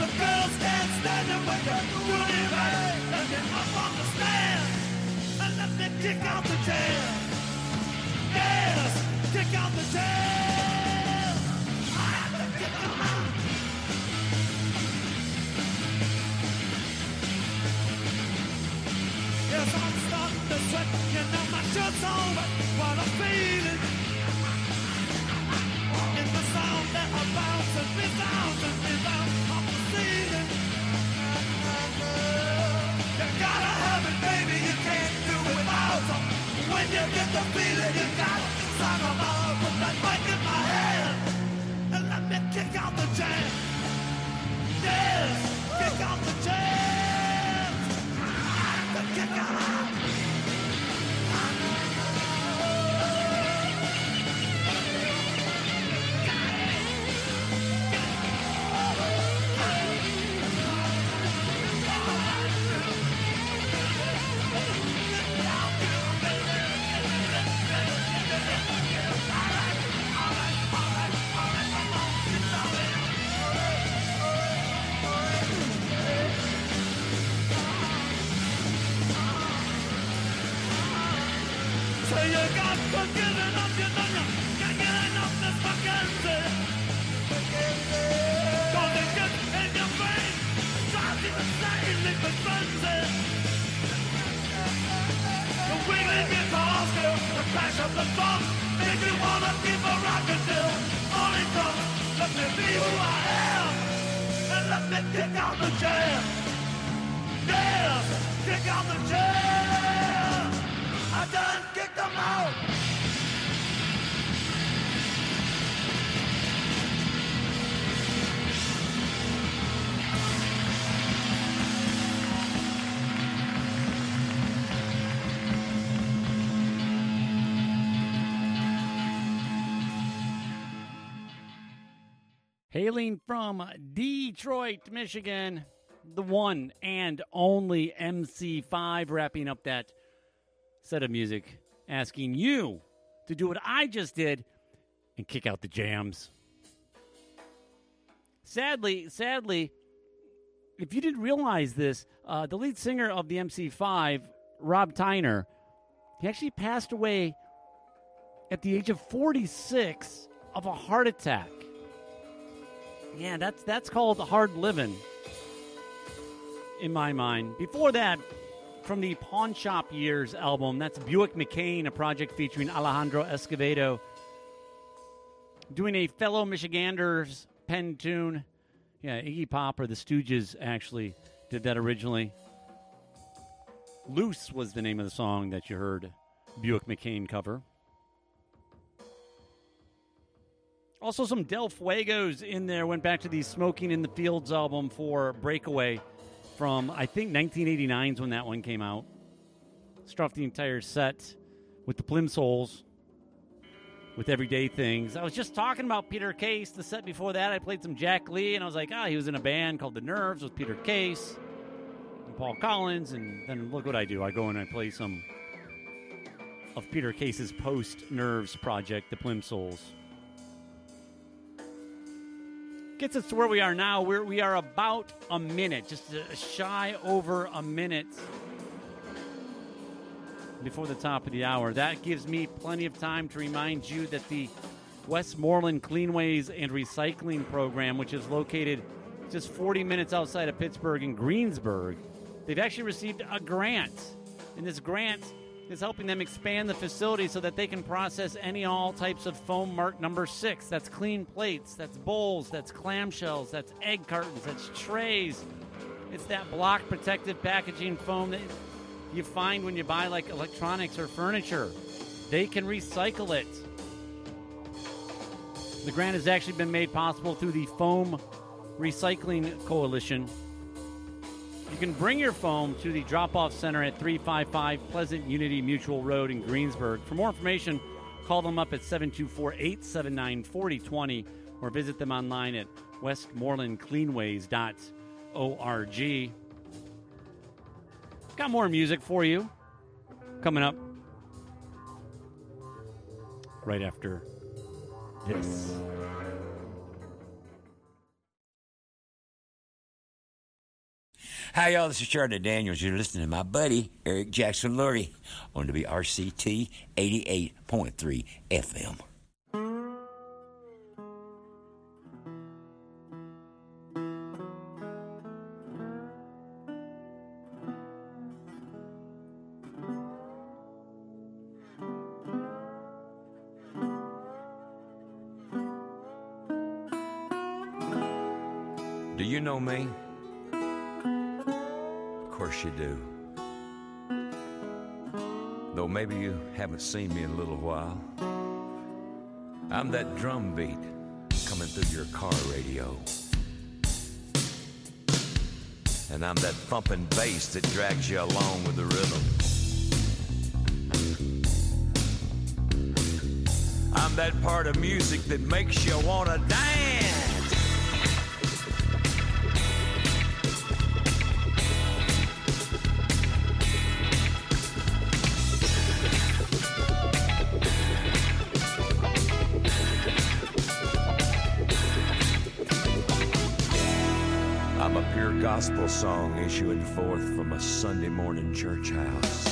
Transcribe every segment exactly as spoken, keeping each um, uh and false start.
the girls can't stand it when you're doing it right. Let me up on the stand and let me kick out the jam. Yes, kick out the jam. I have to kick them out. Yes, I'm starting to sweat. You know my shirt's on, but what I'm feeling in the sound that I bounce and resound and rebound off the ceiling. You gotta have it, baby. You can't do it without it. When you get the feeling, you gotta sing about. Put that mic in my hand and let me kick out the jam. Yes, kick out the jam. I have to kick out. So you got to give it up, you know you can't get enough this Mackenzie. Cause it gets in your brain, drives you insane, liquid frenzy. The wiggling guitar still, the crash of the drum, make you wanna keep a rockin' till morning comes. Let me be who I am, and let me kick out the jam. Yeah, kick out the jam. I done kicked them out. Hailing from Detroit, Michigan, the one and only M C five, wrapping up that set of music, asking you to do what I just did and kick out the jams. Sadly, sadly, if you didn't realize this, uh, the lead singer of the M C five, Rob Tyner, he actually passed away at the age of forty-six of a heart attack. Yeah, that's that's called hard living in my mind. Before that, from the Pawn Shop Years album, that's Buick McCain, a project featuring Alejandro Escovedo, doing a fellow Michiganders pen tune. Yeah, Iggy Pop or the Stooges actually did that originally. Loose was the name of the song that you heard Buick McCain cover. Also some Del Fuegos in there. Went back to the Smoking in the Fields album for Breakaway from, I think, nineteen eighty-nine is when that one came out. Struck the entire set with the Plimsouls, with Everyday Things. I was just talking about Peter Case. The set before that, I played some Jack Lee, and I was like, ah, he was in a band called The Nerves with Peter Case and Paul Collins, and then look what I do. I go and I play some of Peter Case's post-Nerves project, The Plimsouls. Gets us to where we are now. We're, we are about a minute, just a shy over a minute before the top of the hour. That gives me plenty of time to remind you that the Westmoreland Cleanways and Recycling Program, which is located just forty minutes outside of Pittsburgh in Greensburg, they've actually received a grant. And this grant is helping them expand the facility so that they can process any all types of foam marked number six. That's clean plates, that's bowls, that's clamshells, that's egg cartons, that's trays. It's that block protective packaging foam that you find when you buy like electronics or furniture. They can recycle it. The grant has actually been made possible through the Foam Recycling Coalition. You can bring your foam to the drop-off center at three five five Pleasant Unity Mutual Road in Greensburg. For more information, call them up at seven two four, eight seven nine, four zero two zero or visit them online at westmoreland cleanways dot org. Got more music for you coming up right after this. Hi, y'all. This is Charlie Daniels. You're listening to my buddy, Eric Jackson Lurie, on W R C T eighty-eight point three F M. Do you know me? Of course you do. Though maybe you haven't seen me in a little while. I'm that drum beat coming through your car radio. And I'm that thumping bass that drags you along with the rhythm. I'm that part of music that makes you wanna dance. I'm a pure gospel song issuing forth from a Sunday morning church house.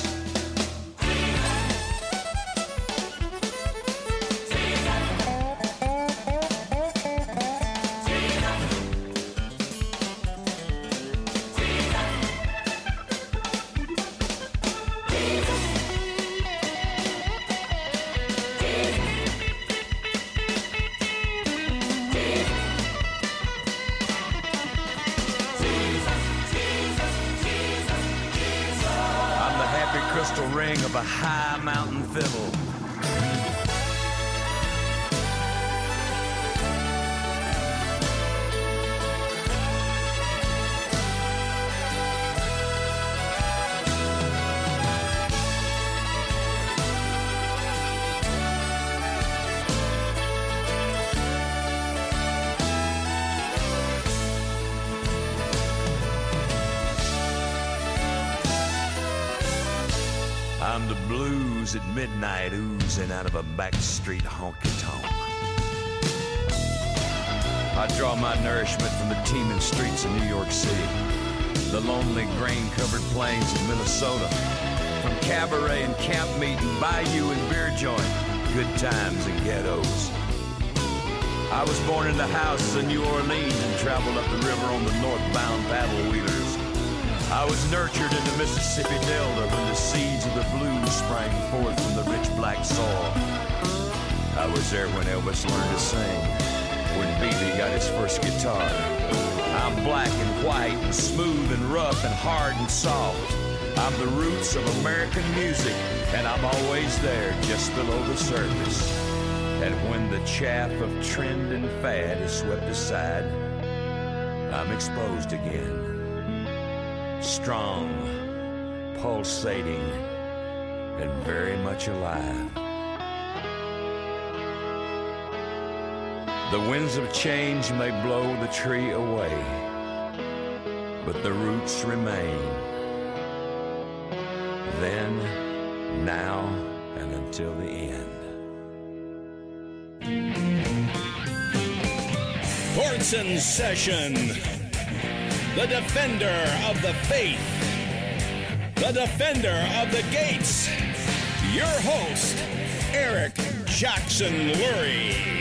Crystal ring of a high mountain fiddle. I'm the blues at midnight oozing out of a backstreet honky-tonk. I draw my nourishment from the teeming streets of New York City, the lonely grain-covered plains of Minnesota, from cabaret and camp meeting, bayou and beer joint, good times and ghettos. I was born in the houses of New Orleans and traveled up the river on the northbound paddle wheelers. I was nurtured in the Mississippi Delta when the seeds of the blues sprang forth from the rich black soil. I was there when Elvis learned to sing, when B B got his first guitar. I'm black and white and smooth and rough and hard and soft. I'm the roots of American music, and I'm always there just below the surface. And when the chaff of trend and fad is swept aside, I'm exposed again. Strong, pulsating, and very much alive. The winds of change may blow the tree away, but the roots remain. Then, now, and until the end. Courts in session. The defender of the faith, the defender of the gates, your host, Eric Jackson Lurie.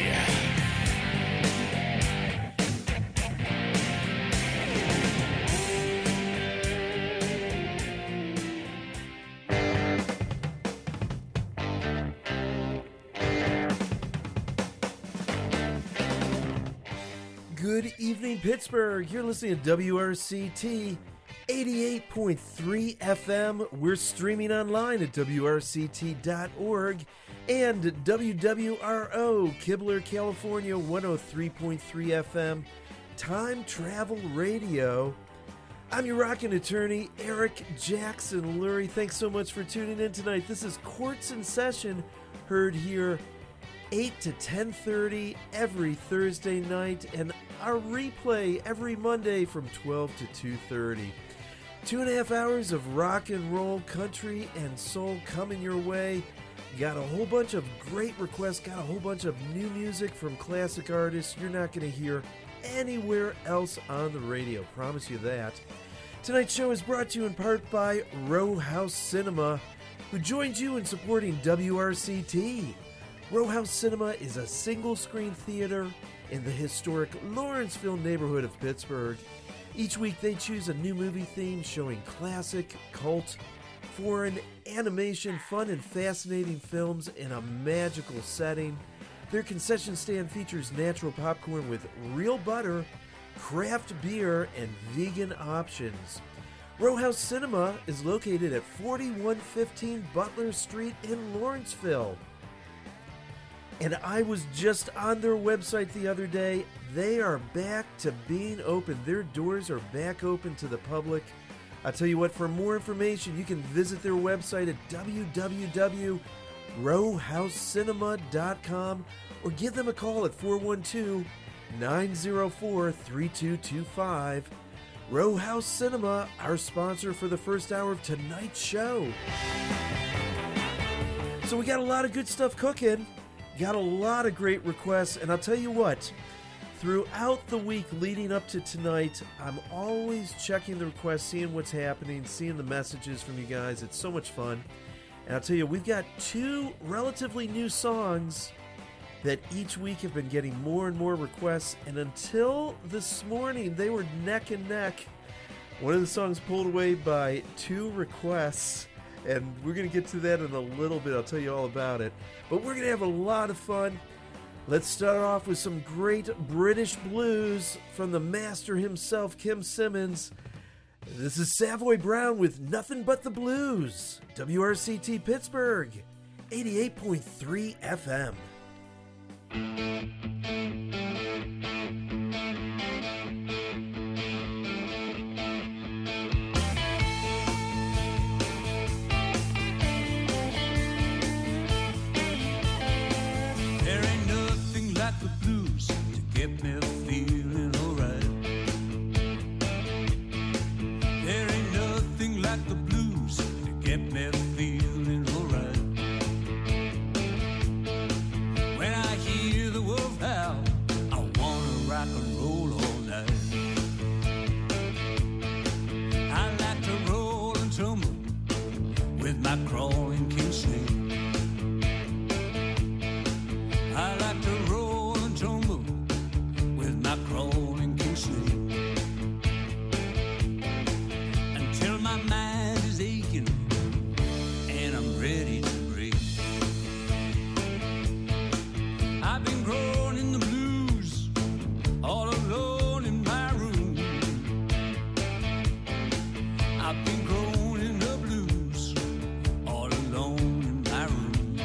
Good evening, Pittsburgh. You're listening to W R C T eighty-eight point three F M. We're streaming online at W R C T dot org and W W R O, Kibler, California, one oh three point three F M, Time Travel Radio. I'm your rockin' attorney, Eric Jackson Lurie. Thanks so much for tuning in tonight. This is Courts in Session, heard here eight to ten thirty every Thursday night, and our replay every Monday from twelve to two thirty. Two and a half hours of rock and roll, country, and soul coming your way. Got a whole bunch of great requests, got a whole bunch of new music from classic artists you're not going to hear anywhere else on the radio. Promise you that. Tonight's show is brought to you in part by Row House Cinema, who joins you in supporting W R C T. Row House Cinema is a single-screen theater in the historic Lawrenceville neighborhood of Pittsburgh. Each week they choose a new movie theme showing classic, cult, foreign, animation, fun, and fascinating films in a magical setting. Their concession stand features natural popcorn with real butter, craft beer, and vegan options. Row House Cinema is located at forty-one fifteen Butler Street in Lawrenceville. And I was just on their website the other day. They are back to being open. Their doors are back open to the public. I'll tell you what, for more information, you can visit their website at w w w dot row house cinema dot com or give them a call at four one two, nine zero four, three two two five. Row House Cinema, our sponsor for the first hour of tonight's show. So we got a lot of good stuff cooking. Got a lot of great requests, and I'll tell you what, throughout the week leading up to tonight, I'm always checking the requests, seeing what's happening, seeing the messages from you guys. It's so much fun. And I'll tell you, we've got two relatively new songs that each week have been getting more and more requests, and until this morning, they were neck and neck. One of the songs pulled away by two requests, and we're going to get to that in a little bit. I'll tell you all about it. But we're going to have a lot of fun. Let's start off with some great British blues from the master himself, Kim Simmons. This is Savoy Brown with Nothing But the Blues. W R C T Pittsburgh, eighty-eight point three F M. Get me feeling alright. There ain't nothing like the blues to get me feeling alright. When I hear the wolf howl, I wanna rock and roll all night. I like to roll and tumble with my crawling king snake. I like to roll and tumble my crawling king snake until my mind is aching and I'm ready to break. I've been growing in the blues all alone in my room. I've been growing in the blues all alone in my room.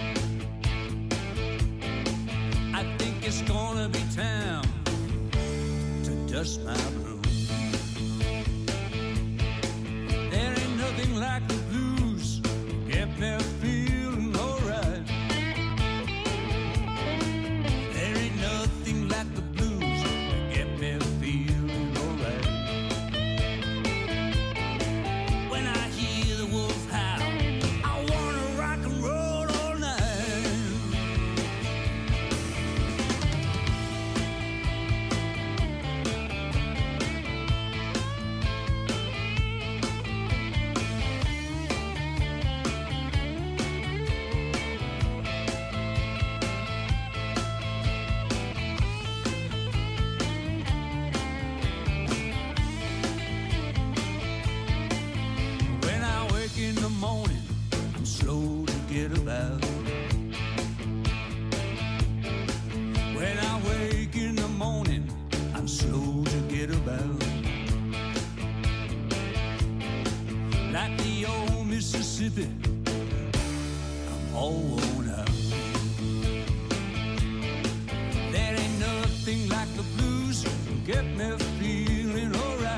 I think it's gonna be time dust my broom. There ain't nothing like the blues to get me feeling alright. There ain't nothing like the blues to get me feeling alright. When I hear the wolf howl, I wanna rock and roll all night. In the morning, I'm slow to get about. When I wake in the morning, I'm slow to get about. Like the old Mississippi, I'm all worn out. There ain't nothing like the blues to get me feeling alright.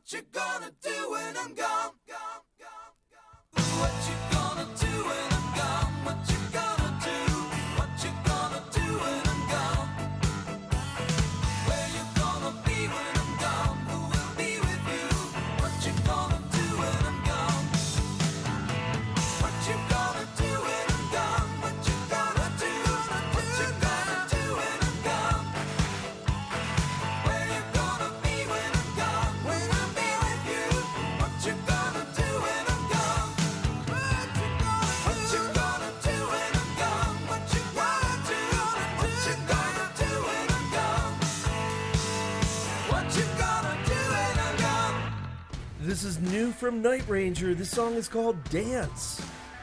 What you gonna do when I'm gone? What you gonna do when I'm gone? What you gonna do? What you gonna do when I'm gone? Where you gonna be when I'm gone? Who will be with you? What you gonna do when I'm gone? What you gonna do when I'm gone? What you gonna do? What you gonna do when I'm gone? Where you gonna be when I'm gone? When I'll be with you? What you gonna do when I'm gone? What you gonna do when I'm gone? What you gonna do? What you gonna do when I'm gone? What you gonna do when I'm gone? This is new from Night Ranger. This song is called Dance.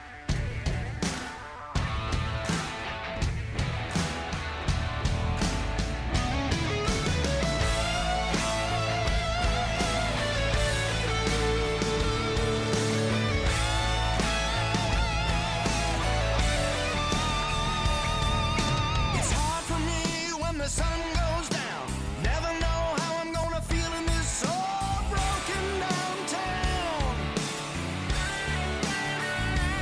It's hard for me when the sun goes down. Never know how I'm gonna feel in this so broken down town.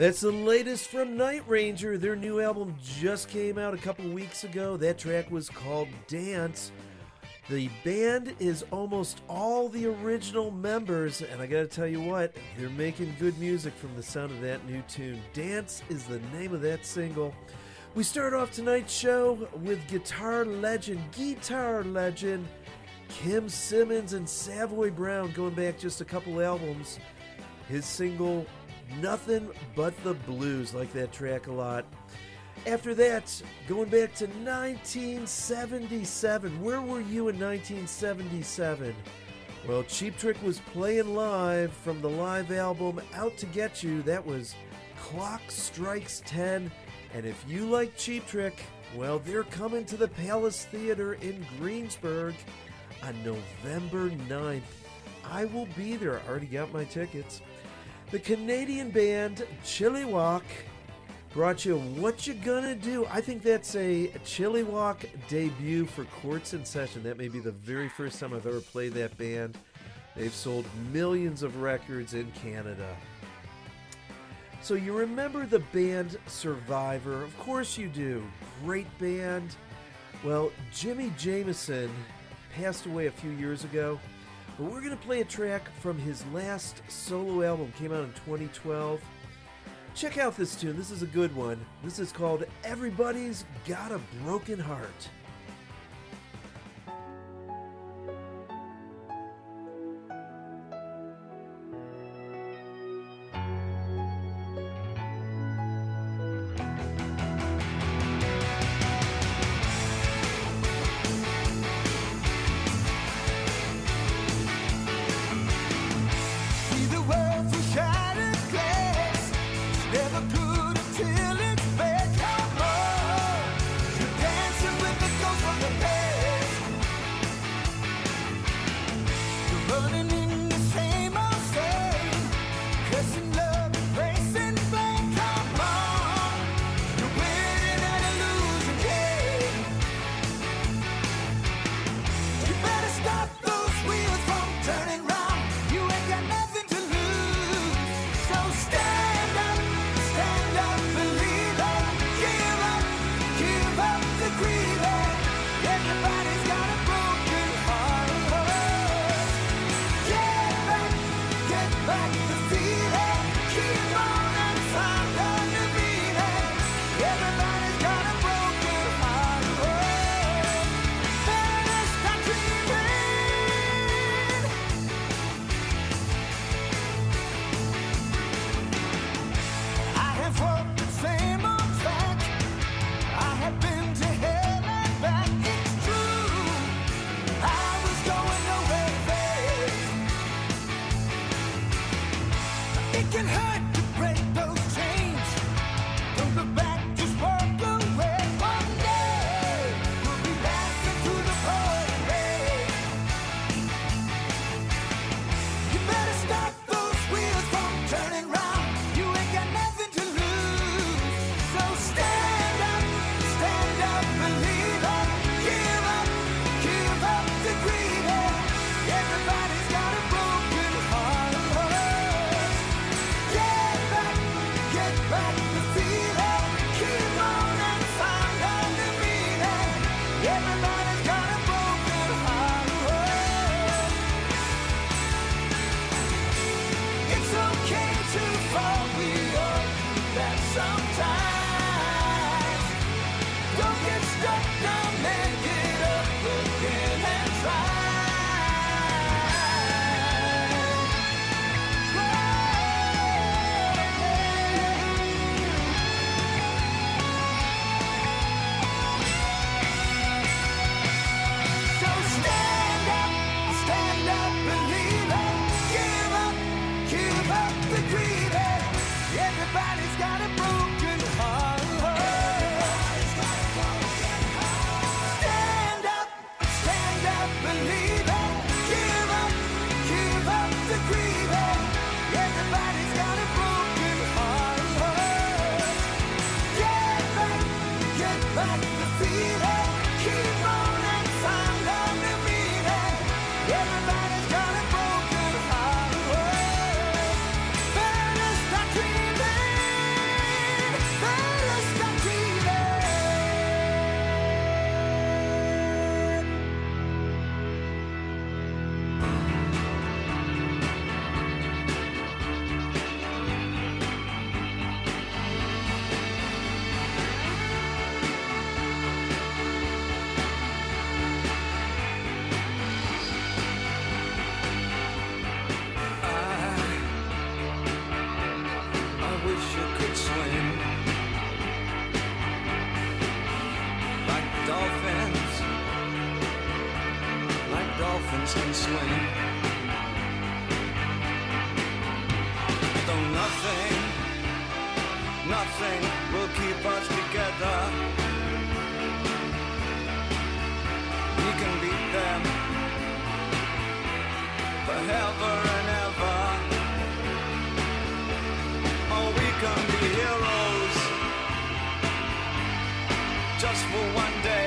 That's the latest from Night Ranger. Their new album just came out a couple weeks ago. That track was called Dance. The band is almost all the original members, and I gotta tell you what, they're making good music from the sound of that new tune. Dance is the name of that single. We start off tonight's show with guitar legend, guitar legend, Kim Simmons and Savoy Brown, going back just a couple albums. His single, Nothing But the Blues, like that track a lot. After that, going back to nineteen seventy-seven. Where were you in nineteen seventy-seven? Well, Cheap Trick was playing live from the live album Out to Get You. That was Clock Strikes ten. And if you like Cheap Trick, well, they're coming to the Palace Theater in Greensburg on November ninth. I will be there. I already got my tickets. The Canadian band Chilliwack brought you What You Gonna Do. I think that's a Chilliwack debut for Quartz in Session. That may be the very first time I've ever played that band. They've sold millions of records in Canada. So you remember the band Survivor? Of course you do. Great band. Well, Jimmy Jameson passed away a few years ago. But we're going to play a track from his last solo album. Came out in twenty twelve. Check out this tune. This is a good one. This is called Everybody's Got a Broken Heart. elephants can swing. Though nothing, nothing will keep us together. We can beat them forever and ever. Oh, we can be heroes just for one day.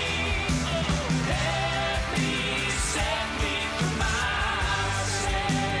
Set me for myself.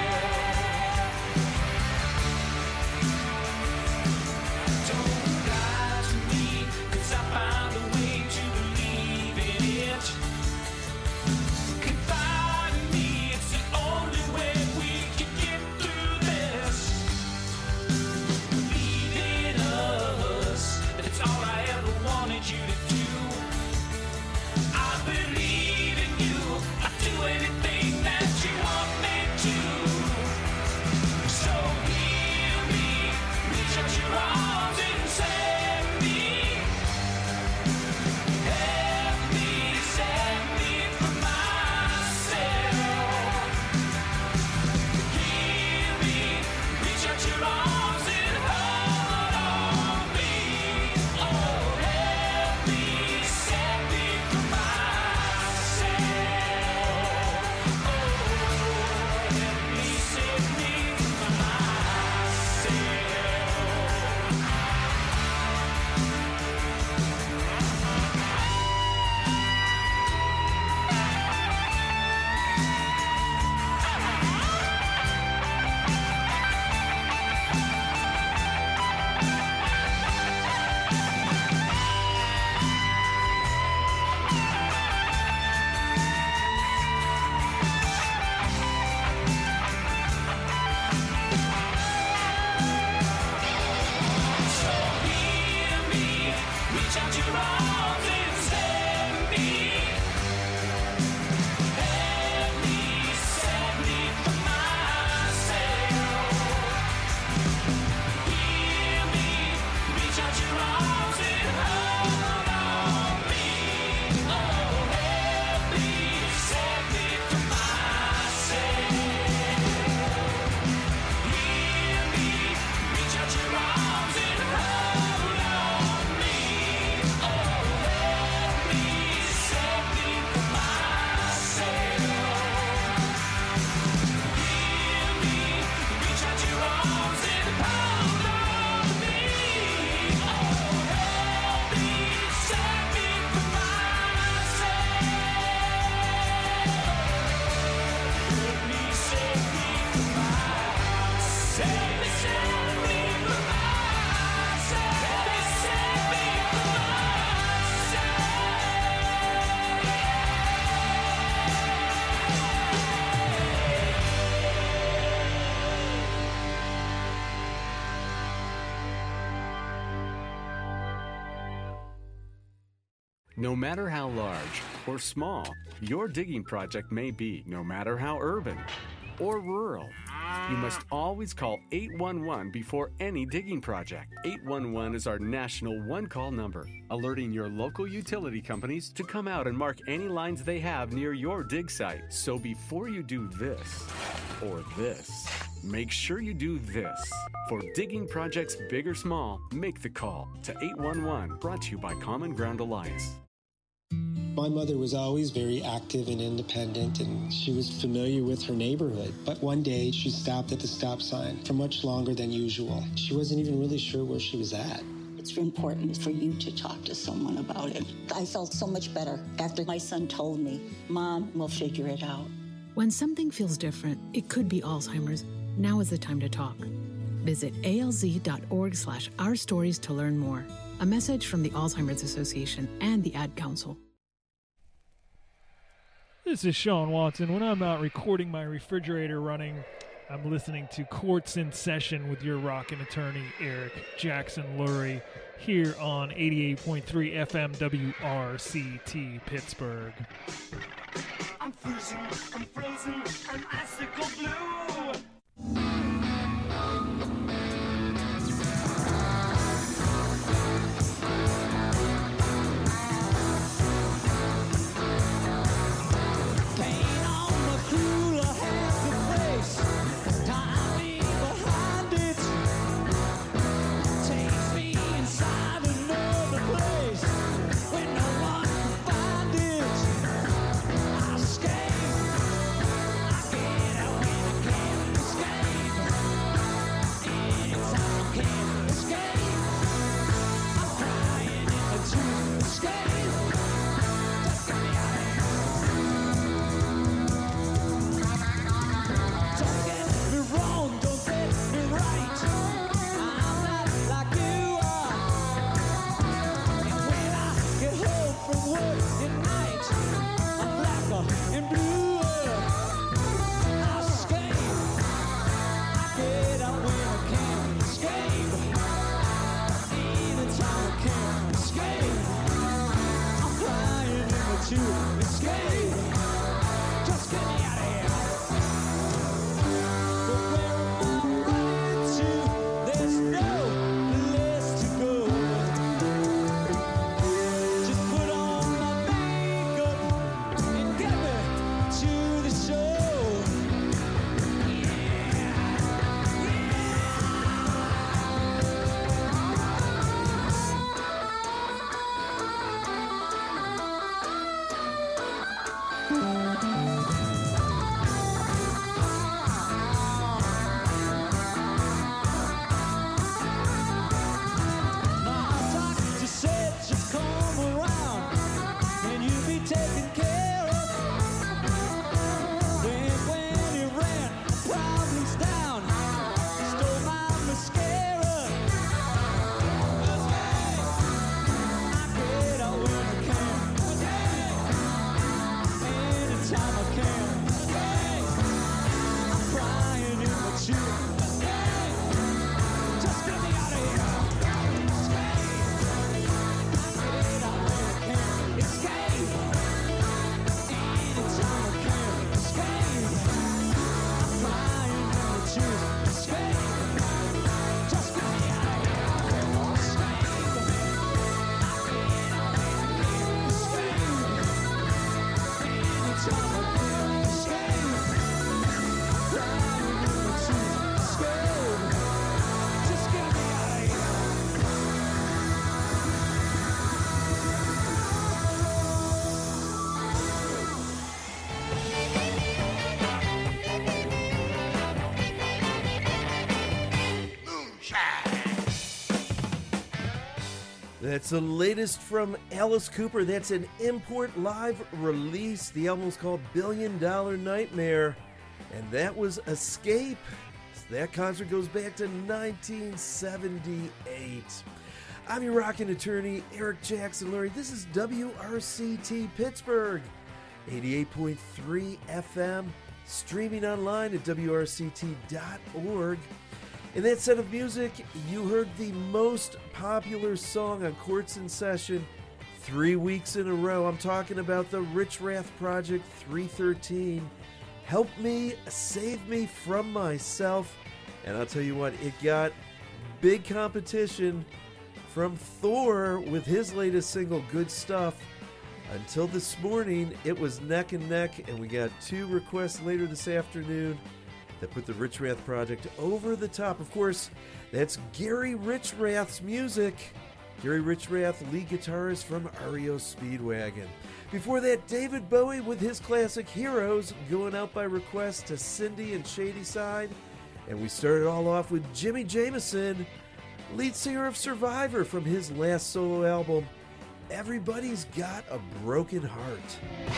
No matter how large or small your digging project may be, no matter how urban or rural, you must always call eight one one before any digging project. eight one one is our national one-call number, alerting your local utility companies to come out and mark any lines they have near your dig site. So before you do this or this, make sure you do this. For digging projects big or small, make the call to eight one one, brought to you by Common Ground Alliance. My mother was always very active and independent, and she was familiar with her neighborhood. But one day, she stopped at the stop sign for much longer than usual. She wasn't even really sure where she was at. It's important for you to talk to someone about it. I felt so much better after my son told me, Mom, we'll figure it out. When something feels different, it could be Alzheimer's. Now is the time to talk. Visit alz.org slash our stories to learn more. A message from the Alzheimer's Association and the Ad Council. This is Sean Watson. When I'm out recording my refrigerator running, I'm listening to Courts in Session with your rockin' attorney, Eric Jackson Lurie, here on eighty-eight point three F M W R C T Pittsburgh. I'm freezing, I'm frozen, I'm icicle blue. That's the latest from Alice Cooper. That's an Import Live release. The album's called Billion Dollar Nightmare, and that was Escape. That concert goes back to nineteen seventy-eight. I'm your rockin' attorney, Eric Jackson Lurie. This is W R C T Pittsburgh, eighty-eight point three F M, streaming online at W R C T dot org. In that set of music, you heard the most popular song on Courts in Session, three weeks in a row. I'm talking about the Rich Rath Project three thirteen. Help me, save me from myself. And I'll tell you what, it got big competition from Thor with his latest single, Good Stuff. Until this morning, it was neck and neck, and we got two requests later this afternoon that put the Rich Rath Project over the top. Of course, that's Gary Rich Rath's music. Gary Rich Rath, lead guitarist from R E O Speedwagon. Before that, David Bowie with his classic Heroes, going out by request to Cindy and Shadyside. And we started all off with Jimmy Jamison, lead singer of Survivor, from his last solo album, Everybody's Got a Broken Heart.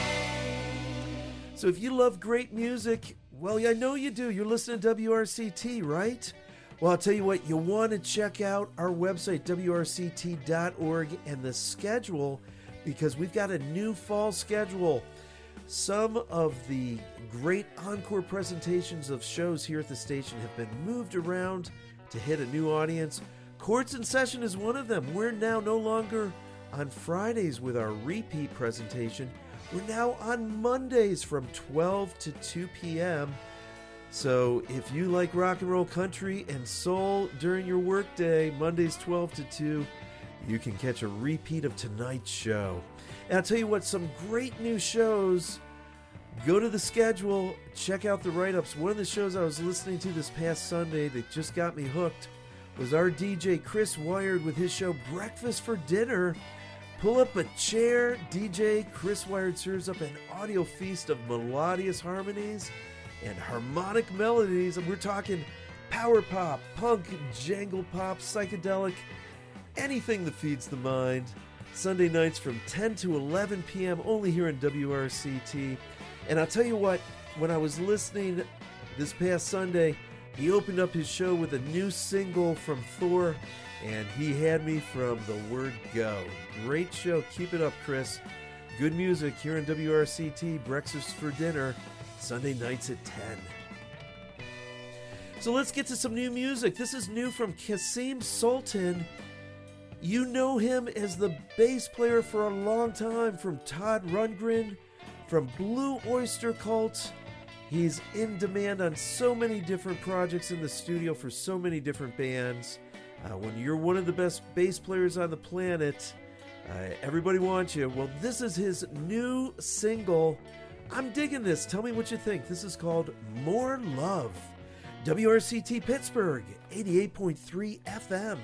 So if you love great music, well, I know you do. You're listening to W R C T, right? Well, I'll tell you what, you want to check out our website, W R C T dot org, and the schedule, because we've got a new fall schedule. Some of the great encore presentations of shows here at the station have been moved around to hit a new audience. Courts in Session is one of them. We're now no longer on Fridays with our repeat presentation. We're now on Mondays from twelve to two p.m. So if you like rock and roll, country, and soul during your workday, Mondays twelve to two, you can catch a repeat of tonight's show. And I'll tell you what, some great new shows. Go to the schedule, check out the write-ups. One of the shows I was listening to this past Sunday that just got me hooked was our D J Chris Wired with his show Breakfast for Dinner. Pull up a chair. D J Chris Wired serves up an audio feast of melodious harmonies and harmonic melodies. And we're talking power pop, punk, jangle pop, psychedelic, anything that feeds the mind. Sunday nights from ten to eleven p.m. only here in W R C T. And I'll tell you what, when I was listening this past Sunday, he opened up his show with a new single from Thor, and he had me from the word go. Great show. Keep it up, Chris. Good music here in W R C T. Breakfast for Dinner, Sunday nights at ten. So let's get to some new music. This is new from Kasim Sultan. You know him as the bass player for a long time from Todd Rundgren, from Blue Oyster Cult. He's in demand on so many different projects in the studio for so many different bands. Uh, when you're one of the best bass players on the planet, uh, everybody wants you. Well, this is his new single. I'm digging this. Tell me what you think. This is called More Love. W R C T Pittsburgh, eighty-eight point three F M.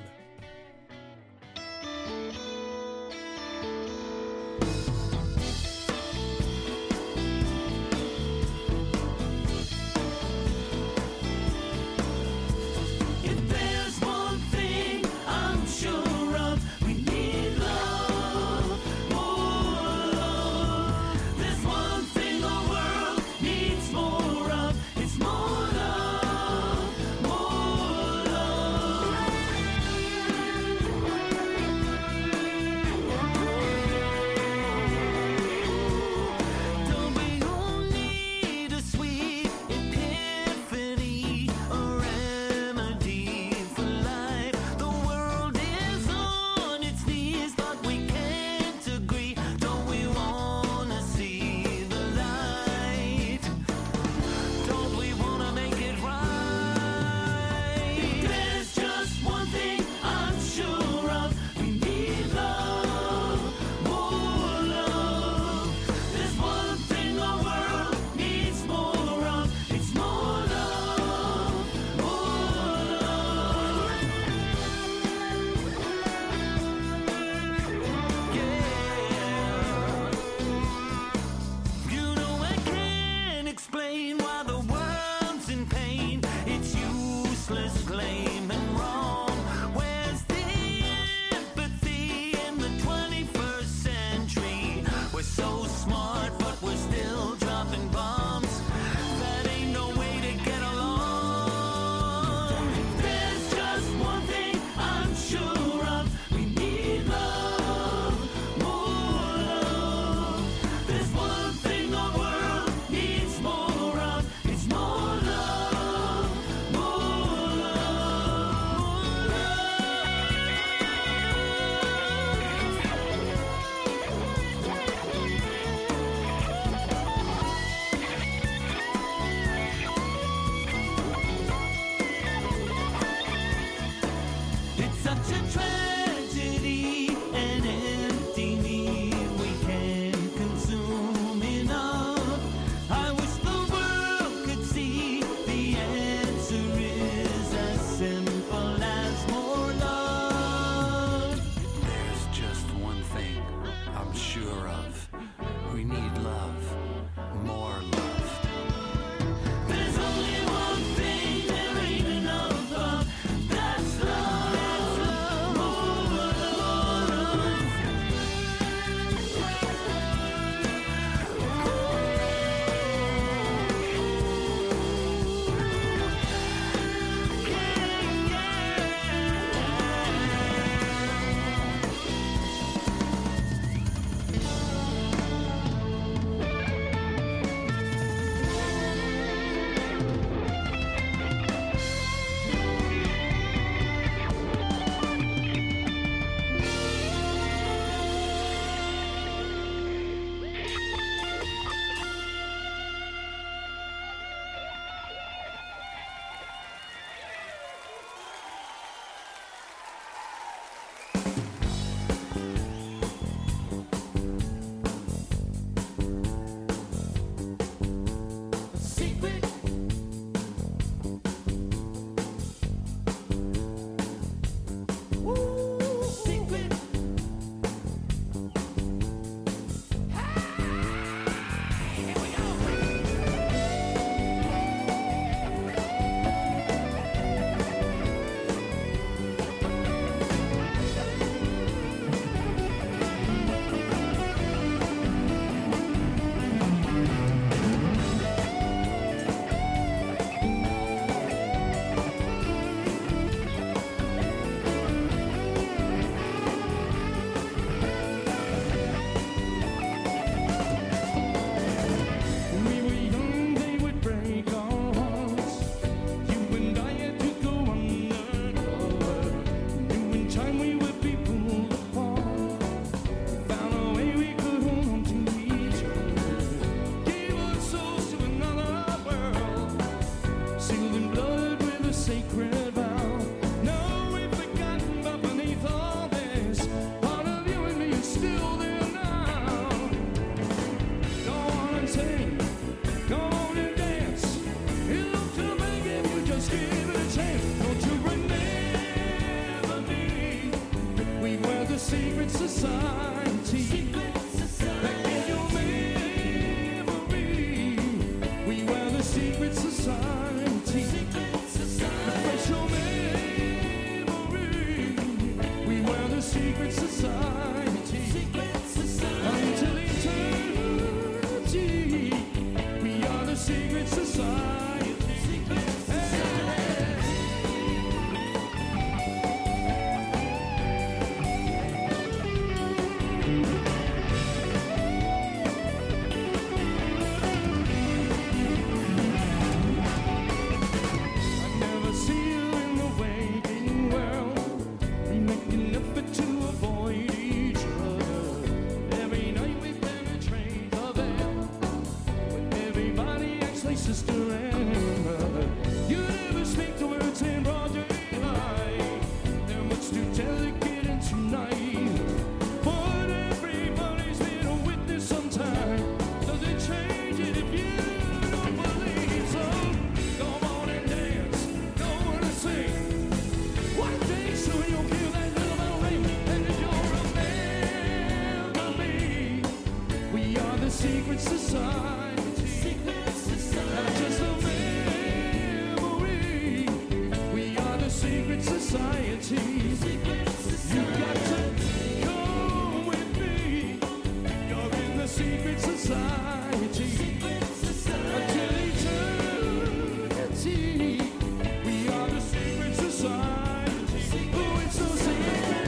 sister and brother. You never speak the words in broad daylight. They're much too delicate and too naive. But everybody's been a witness sometime. Does it change it if you don't believe so? Come on and dance, go on and sing. One day soon you'll hear that little bell ring, and you'll remember me. We are the secret society. Secret society. Not just a memory. We are the secret society. Secret society. You got to come with me. You're in the secret society. Secret society. Until eternity. We are the secret society. Oh, it's so secret.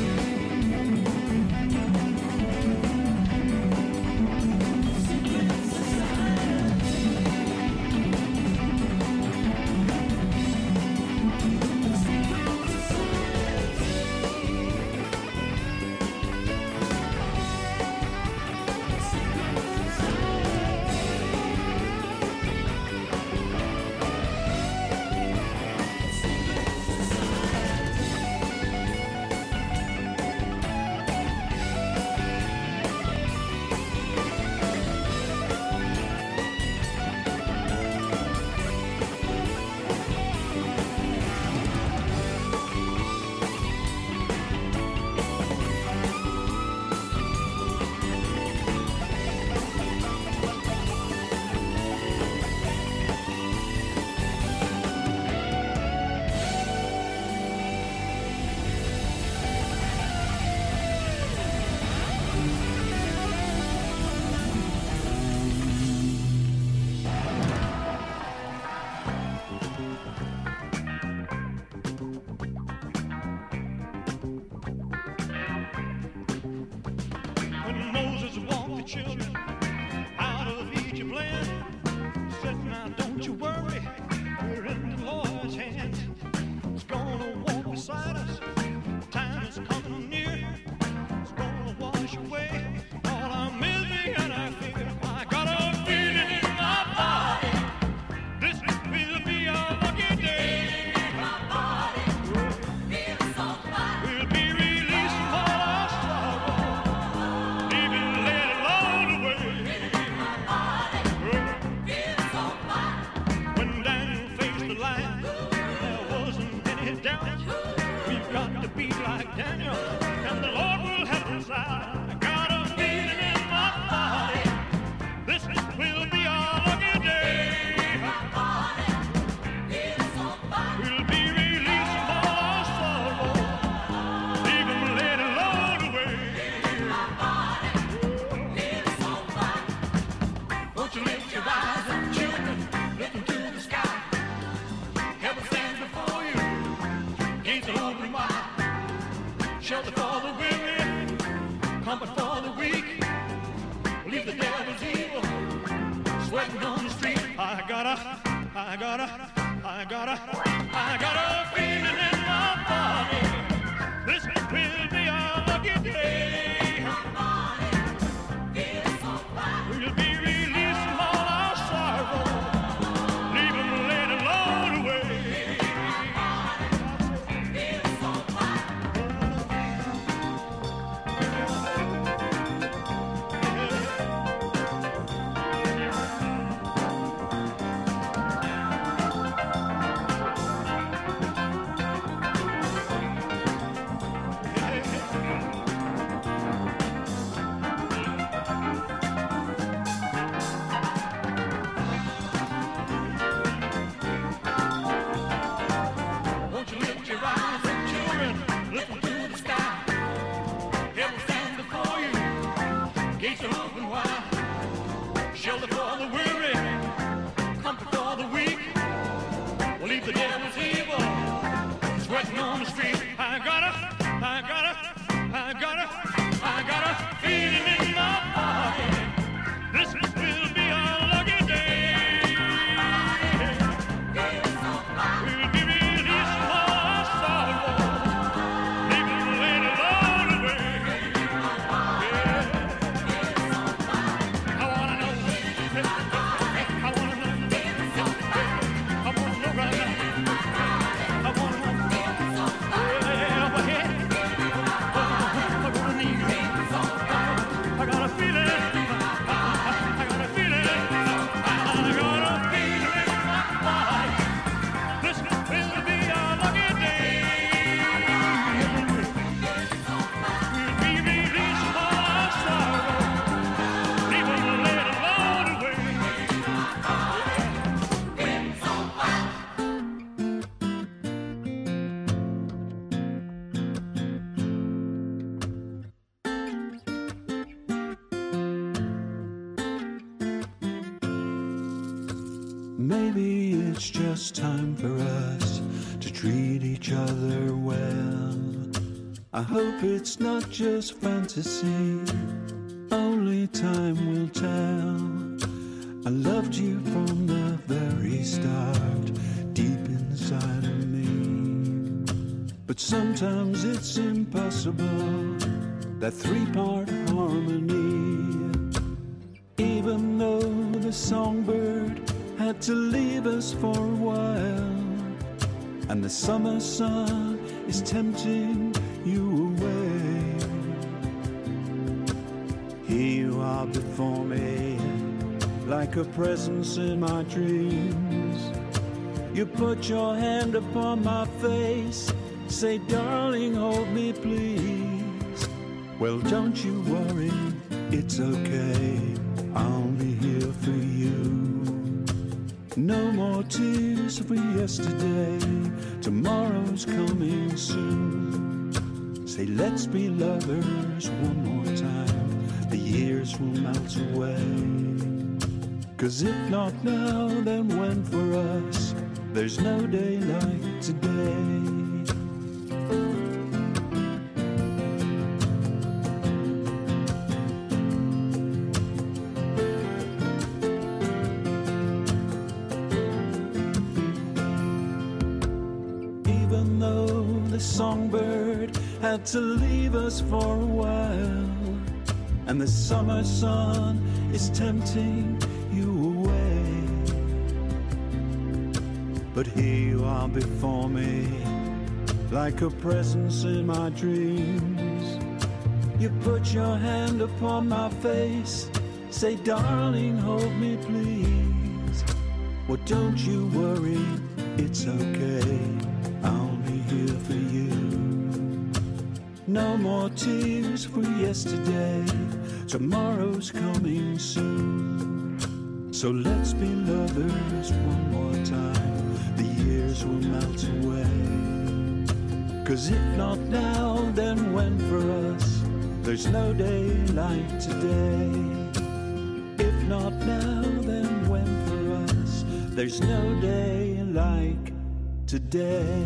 When Moses walked the children out of Egypt land, he said, now don't you worry, we're in the Lord's hands. He's gonna walk beside us, time is coming near. He's gonna wash away all our misery and our fear. I got a feeling in my body, this will be our lucky day. We'll be released from all our sorrow. When Daniel faced the lion, there wasn't any doubt. We've got to be like Daniel, and the Lord will help us out. I got a feeling in my body, this will be our lucky day. We'll be released from all our sorrow, leave them laid alone away. Won't you lift your eyes up, children, look into the sky. Heaven stands before you, gates are open wide. Shelter for the weary, comfort for the weak. Leave the devil's evil, sweating on the street. I gotta, I gotta, I gotta, I got a feeling in my body. This will be our lucky day. We'll be released from all our sorrow, leave them laid alone away. Won't you lift your eyes up, children, look into the sky. Heaven stands before you, gates are open wide. Shelter for the weary, comfort for the weak. We'll leave the devil's evil, sweating on the street. I gotta, I gotta, I gotta, I got a feeling in my body. This will be our lucky day. We'll be released from all our sorrow, leave them laid alone away. Yeah. I wanna know, maybe it's just time for us to treat each other well. I hope it's not just fantasy, only time will tell. I loved you from the very start, deep inside of me. But sometimes it's impossible, that three-part harmony. Even though the songbird had to leave us for a while, and the summer sun is tempting you away, here you are before me, like a presence in my dreams. You put your hand upon my face, say, darling, hold me please. Well, don't you worry, it's okay, I'll be here for you. No more tears for yesterday, tomorrow's coming soon. Say, let's be lovers one more time, the years will melt away. 'Cause if not now, then when for us? There's no day like today. Even though the songbird had to leave us for a while, and the summer sun is tempting you away, but here you are before me, like a presence in my dreams. You put your hand upon my face, say, darling, hold me please. Well, don't you worry, it's okay, I'll be here for you. No more tears for yesterday, tomorrow's coming soon. So let's be lovers one more time, the years will melt away. 'Cause if not now, then when for us? There's no day like today. If not now, then when for us? There's no day like today.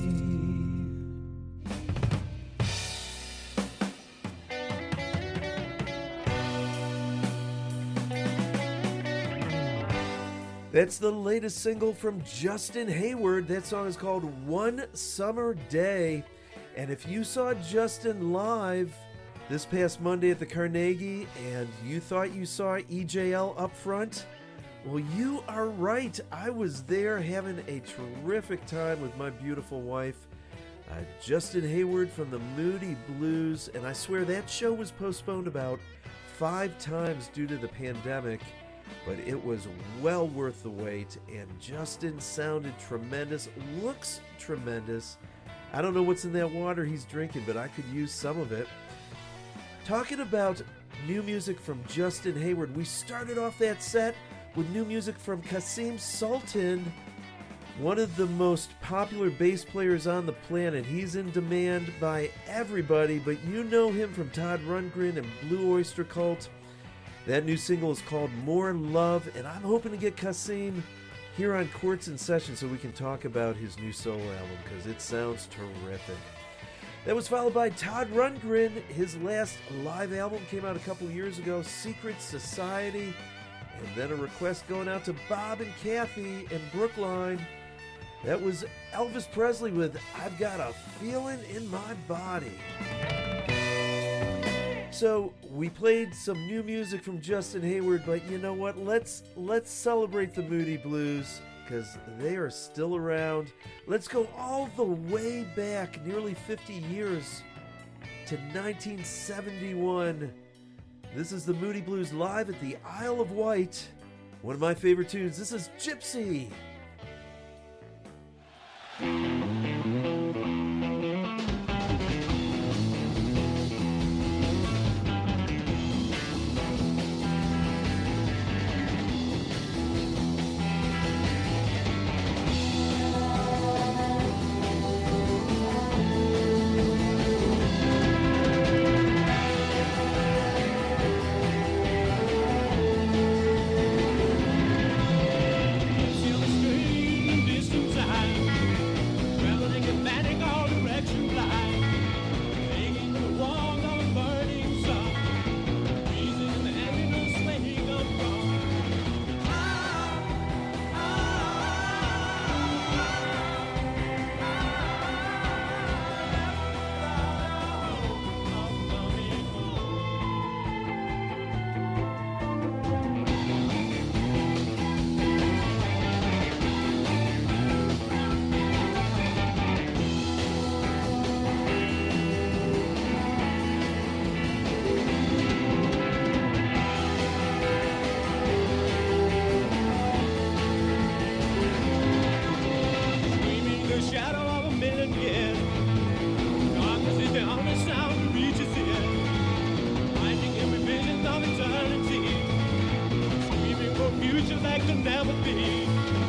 That's the latest single from Justin Hayward. That song is called One Summer Day. And if you saw Justin live this past Monday at the Carnegie and you thought you saw E J L up front, well, you are right. I was there having a terrific time with my beautiful wife, uh, Justin Hayward from the Moody Blues. And I swear that show was postponed about five times due to the pandemic. But it was well worth the wait, and Justin sounded tremendous, looks tremendous. I don't know what's in that water he's drinking, but I could use some of it. Talking about new music from Justin Hayward, we started off that set with new music from Kasim Sultan, one of the most popular bass players on the planet. He's in demand by everybody, but you know him from Todd Rundgren and Blue Oyster Cult. That new single is called More Love, and I'm hoping to get Kasim here on Quartz in Session so we can talk about his new solo album, because it sounds terrific. That was followed by Todd Rundgren. His last live album came out a couple years ago, Secret Society, and then a request going out to Bob and Kathy in Brookline. That was Elvis Presley with I've Got a Feeling in My Body. So we played some new music from Justin Hayward, but you know what? Let's let's celebrate the Moody Blues, because they are still around. Let's go all the way back, nearly fifty years, to nineteen seventy-one. This is the Moody Blues live at the Isle of Wight. One of my favorite tunes. This is Gypsy. You you like to never be.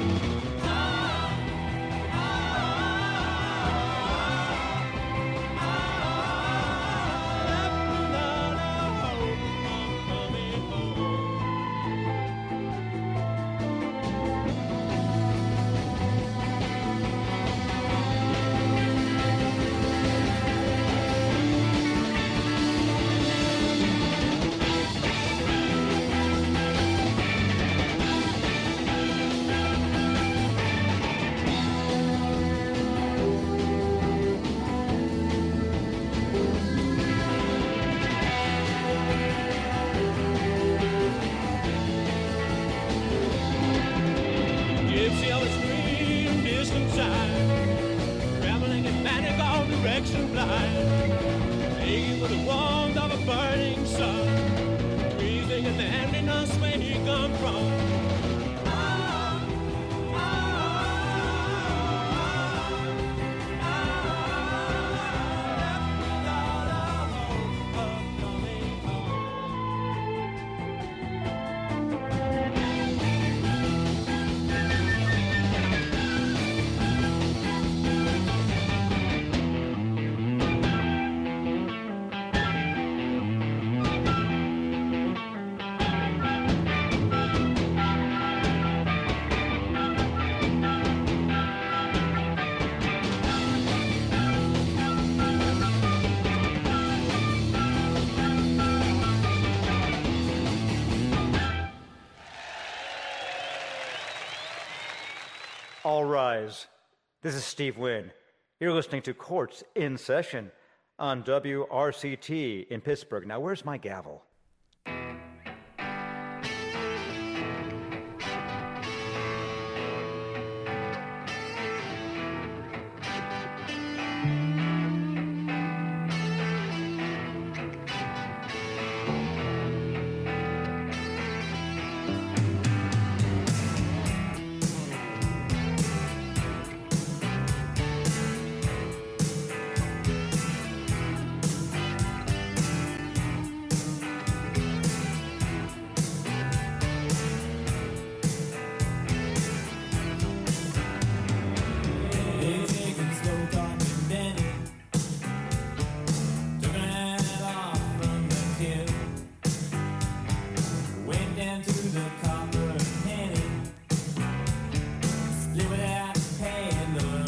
All rise. This is Steve Wynn. You're listening to Courts in Session on W R C T in Pittsburgh. Now, where's my gavel?